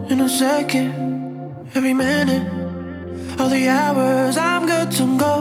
in a second, every minute, all the hours I'm good to go.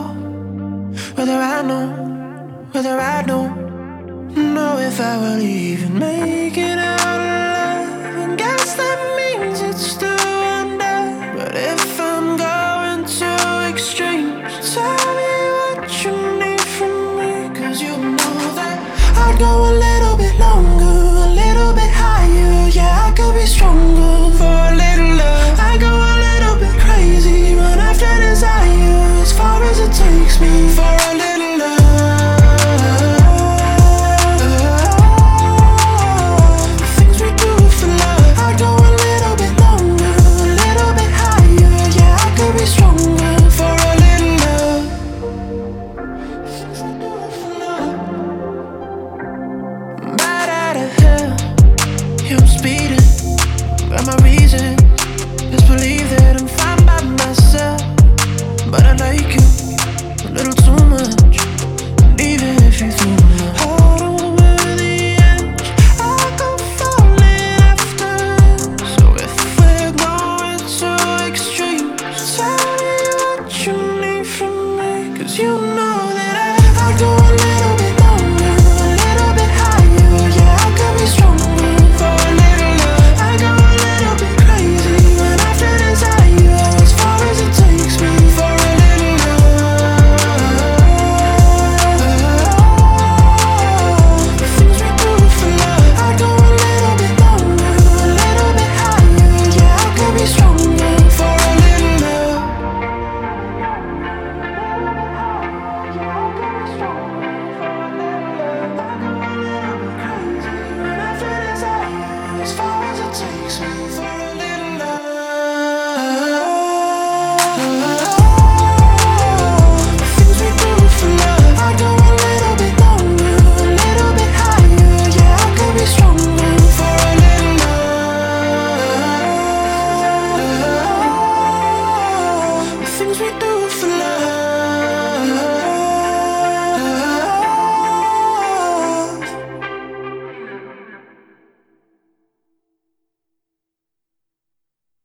Whether I don't know if I will even make it out alive. And guess that means it's do or die. But if I'm going to extremes, tell me what you need from me. 'Cause you know that I'd go a little bit longer, a little bit higher. Yeah, I could be stronger for a little love. I go a little bit crazy, run after desire as far as it takes me for a little love. The things we do for love. I'd go a little bit longer, a little bit higher. Yeah, I could be stronger for a little love. The things we do for love. Right out of hell, yeah, I'm speeding. Got my reasons, just believe that I'm fine by myself. But I like you a little too much. And even if you threw my heart over the edge, I go falling after. So if we're going to extremes, tell me what you need from me. 'Cause you know